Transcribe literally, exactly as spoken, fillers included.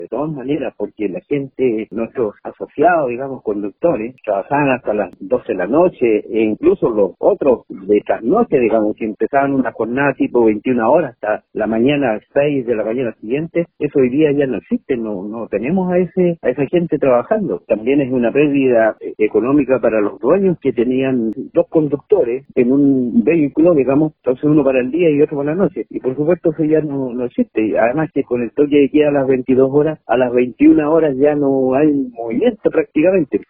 de todas maneras, porque la gente, nuestros asociados, digamos, conductores, trabajaban hasta las doce de la noche, e incluso los otros de trasnoche, digamos, que empezaban una jornada tipo veintiuna horas hasta la mañana, seis de la mañana siguiente, eso hoy día ya no existe, no no tenemos a ese a esa gente trabajando. También es una pérdida eh, económica para los dueños que tenían dos conductores en un vehículo, digamos, entonces uno para el día y otro para la noche. Y por supuesto eso ya no, no existe. Además que con el toque de queda a las veintidós horas, a las veintiuna horas ya no hay movimiento prácticamente.